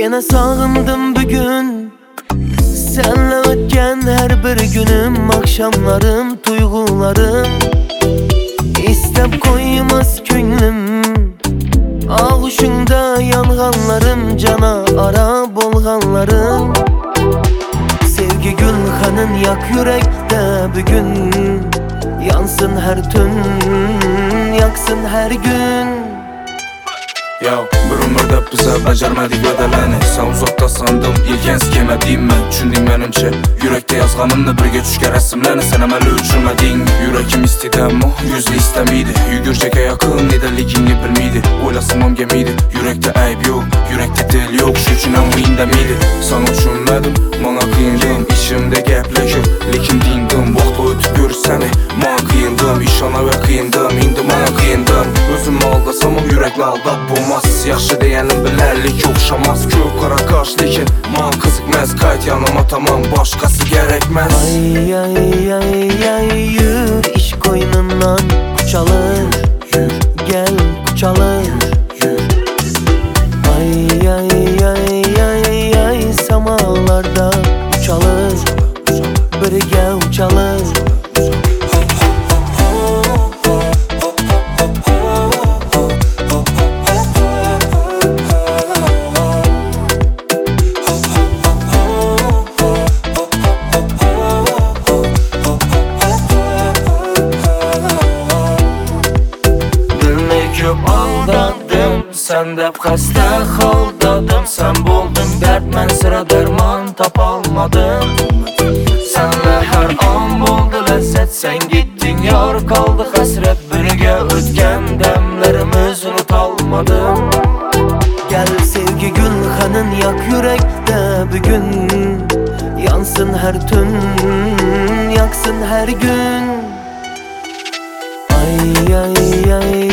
Yine sağındım bugün senle ötken her bir günüm, akşamlarım, duygularım İstep koymaz könlüm, ağuşunda yanğanlarım, cana ara bolğanlarım. Sevgi gülxanın yak yürekte bugün, yansın her tün, yaksın her gün. Yo, bir ömürde bize becermedik bedeleni. Sen uzakta sandım, ilken sikemediğim ben. Çündüm benimce, yürekte yazganımda birge düşke resimlerini sen emeli uçurmadın. Yürekim istedi ama yüzlü istemiydi. Yügürceke yakın nedeligini bilmiydi. Oylasımam gemiydi, yürekte ayıp yok, yürekte dil yok. Şu için amıyında miydi? Sana düşünmedim, bana kıyındım. İçimde geplek yok, lekin dindim. Vakti ötüp görürseni, bana kıyındım. İşana ve kıyındım, indi bana kıyındım. Özümü aldasam o yürekle aldat bulmaz. Yaxşı deyenin bilerlik okşamaz. Kök kara kaş lekin man kızıkmaz. Kayıt yanıma tamam, başkası gerekmez. Ay ay ay ay yürü iş koynundan kuçalır. Gel kuçalır. Ay ay ay ay ay samalarda uçalır. Birge uçalır. Köp aldadım, sen de xəstə xaldadım. Sen buldun dert, mən sıra derman tapalmadım. Senle her an buldu lezzet, sen gittin yar kaldı hasret. Birge ötken demlerimiz unutalmadım. Gel sevgi gülxanın yak yürekte bugün, yansın her tün, yaksın her gün. Ay ay ay